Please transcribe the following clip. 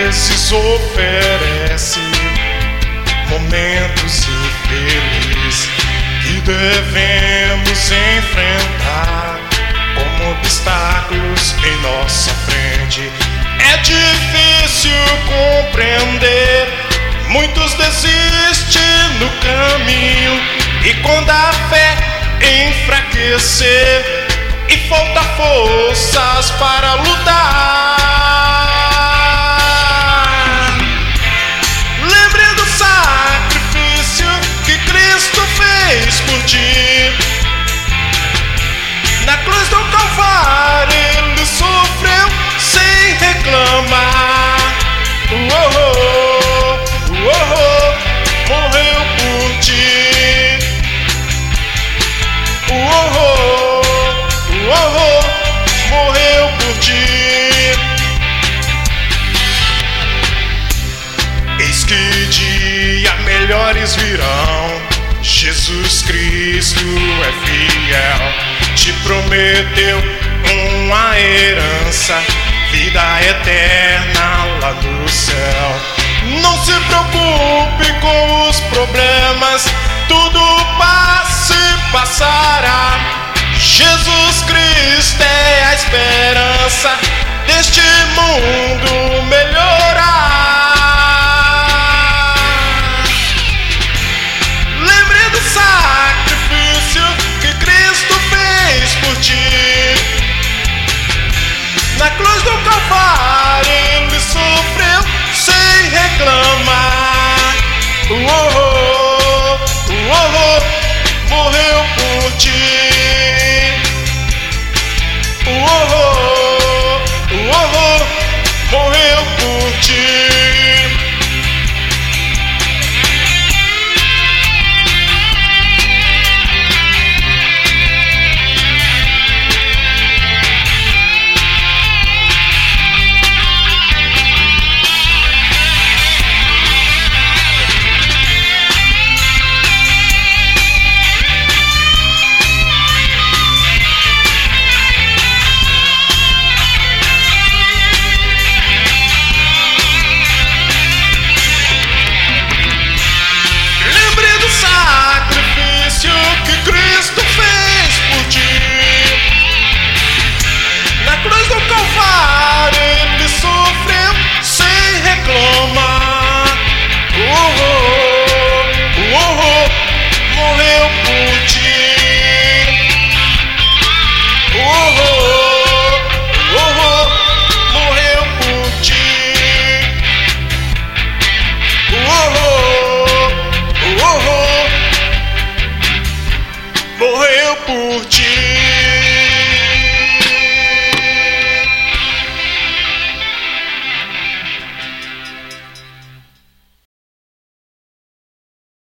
vezes oferece momentos infelizes que devemos enfrentar como obstáculos em nossa frente. É difícil compreender, muitos desistem no caminho, e quando a fé enfraquecer e falta forças para lutar, lembre do sacrifício que Cristo fez por ti. Na cruz do Calvário ele sofreu sem reclamar. Morreu por ti. Morreu por ti. Eis que dia melhores virão. Jesus Cristo é fiel, te prometeu uma herança, vida eterna lá no céu. Não se preocupe com os problemas, tudo passa e passará. Jesus Cristo é a esperança deste mundo melhorar. Lembre do sacrifício que Cristo fez por ti. Na cruz do Calvário ele sofreu sem reclamar. Morreu por ti. Morreu por ti. Morreu por ti.